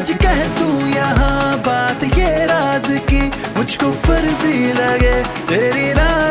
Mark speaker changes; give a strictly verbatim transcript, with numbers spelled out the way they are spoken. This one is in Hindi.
Speaker 1: आज कह तू यहाँ बात ये राज की, मुझको फर्जी लगे तेरी राह